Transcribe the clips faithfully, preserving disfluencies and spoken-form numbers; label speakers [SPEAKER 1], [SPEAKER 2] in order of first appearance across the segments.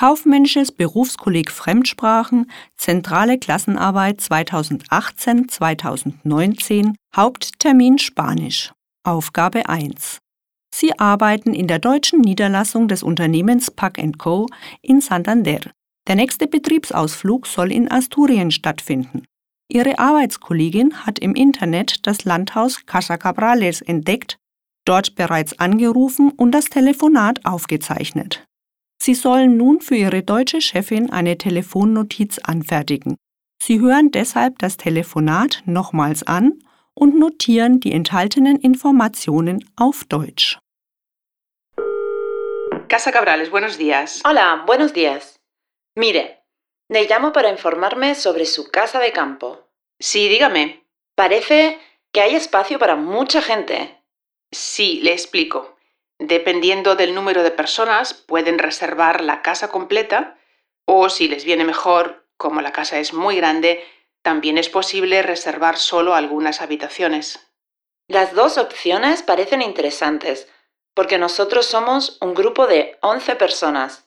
[SPEAKER 1] Kaufmännisches Berufskolleg Fremdsprachen, Zentrale Klassenarbeit zweitausendachtzehn zweitausendneunzehn, Haupttermin Spanisch. Aufgabe eins. Sie arbeiten in der deutschen Niederlassung des Unternehmens Pack and Co. in Santander. Der nächste Betriebsausflug soll in Asturien stattfinden. Ihre Arbeitskollegin hat im Internet das Landhaus Casa Cabrales entdeckt, dort bereits angerufen und das Telefonat aufgezeichnet. Sie sollen nun für ihre deutsche Chefin eine Telefonnotiz anfertigen. Sie hören deshalb das Telefonat nochmals an und notieren die enthaltenen Informationen auf Deutsch.
[SPEAKER 2] Casa Cabrales, buenos días.
[SPEAKER 3] Hola, buenos días. Mire, le llamo para informarme sobre su casa de campo.
[SPEAKER 2] Sí, dígame.
[SPEAKER 3] Parece que hay espacio para mucha gente.
[SPEAKER 2] Sí, le explico. Dependiendo del número de personas, pueden reservar la casa completa o, si les viene mejor, como la casa es muy grande, también es posible reservar solo algunas habitaciones.
[SPEAKER 3] Las dos opciones parecen interesantes, porque nosotros somos un grupo de once personas.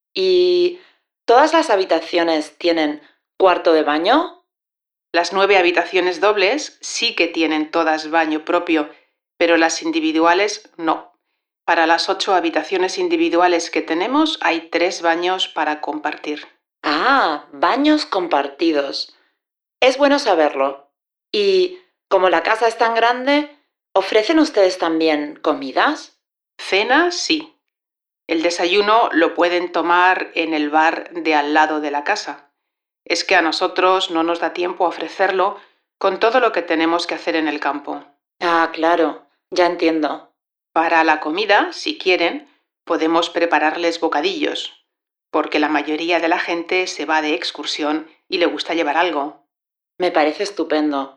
[SPEAKER 3] ¿Y todas las habitaciones tienen cuarto de baño?
[SPEAKER 2] Las nueve habitaciones dobles sí que tienen todas baño propio, pero las individuales no. Para las ocho habitaciones individuales que tenemos hay tres baños para compartir.
[SPEAKER 3] Ah, baños compartidos. Es bueno saberlo. Y como la casa es tan grande, ¿ofrecen ustedes también comidas?
[SPEAKER 2] Cena, sí. El desayuno lo pueden tomar en el bar de al lado de la casa. Es que a nosotros no nos da tiempo a ofrecerlo con todo lo que tenemos que hacer en el campo.
[SPEAKER 3] Ah, claro, ya entiendo.
[SPEAKER 2] Para la comida, si quieren, podemos prepararles bocadillos, porque la mayoría de la gente se va de excursión y le gusta llevar algo.
[SPEAKER 3] Me parece estupendo.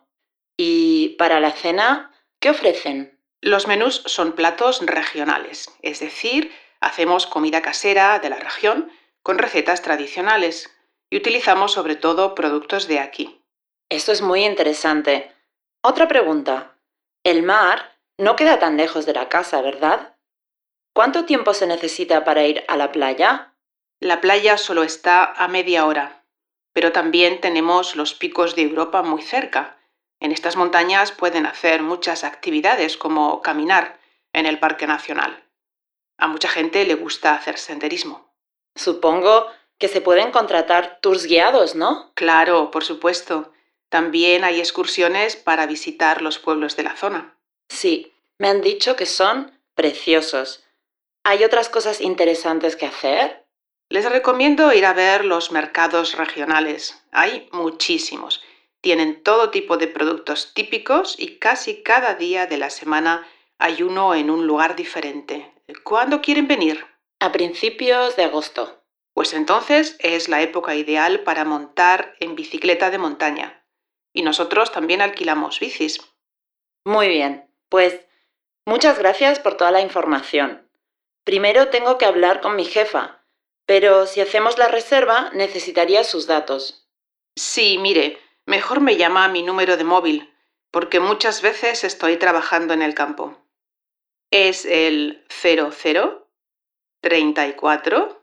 [SPEAKER 3] ¿Y para la cena, qué ofrecen?
[SPEAKER 2] Los menús son platos regionales, es decir, hacemos comida casera de la región con recetas tradicionales y utilizamos sobre todo productos de aquí.
[SPEAKER 3] Esto es muy interesante. Otra pregunta. El mar no queda tan lejos de la casa, ¿verdad? ¿Cuánto tiempo se necesita para ir a la playa?
[SPEAKER 2] La playa solo está a media hora, pero también tenemos los picos de Europa muy cerca. En estas montañas pueden hacer muchas actividades como caminar en el Parque Nacional. A mucha gente le gusta hacer senderismo.
[SPEAKER 3] Supongo que se pueden contratar tours guiados, ¿no?
[SPEAKER 2] Claro, por supuesto. También hay excursiones para visitar los pueblos de la zona.
[SPEAKER 3] Sí, me han dicho que son preciosos. ¿Hay otras cosas interesantes que hacer?
[SPEAKER 2] Les recomiendo ir a ver los mercados regionales. Hay muchísimos. Tienen todo tipo de productos típicos y casi cada día de la semana hay uno en un lugar diferente. ¿Cuándo quieren venir?
[SPEAKER 3] A principios de agosto.
[SPEAKER 2] Pues entonces es la época ideal para montar en bicicleta de montaña. Y nosotros también alquilamos bicis.
[SPEAKER 3] Muy bien. Pues muchas gracias por toda la información. Primero tengo que hablar con mi jefa, pero si hacemos la reserva necesitaría sus datos.
[SPEAKER 2] Sí, mire, mejor me llama a mi número de móvil, porque muchas veces estoy trabajando en el campo. Es el cero cero treinta y cuatro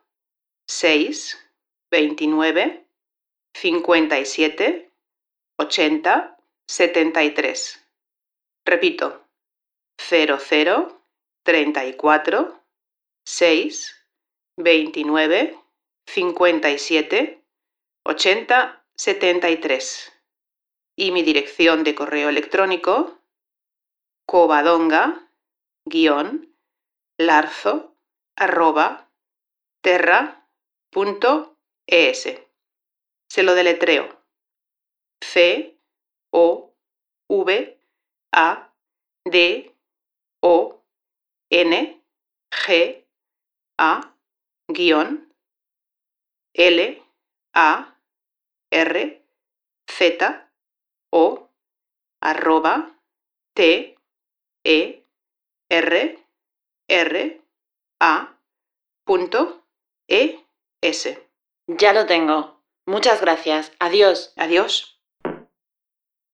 [SPEAKER 2] seis veintinueve cincuenta y siete ochenta setenta y tres. Repito. cero cero treinta y cuatro seis veintinueve cincuenta y siete ochenta setenta y tres. Y mi dirección de correo electrónico covadonga guión larzo arroba terra punto es. Se lo deletreo. C O V A D O N G A guión L A R Z O arroba T E R R A punto E S.
[SPEAKER 3] Ya lo tengo. Muchas gracias. Adiós.
[SPEAKER 2] Adiós.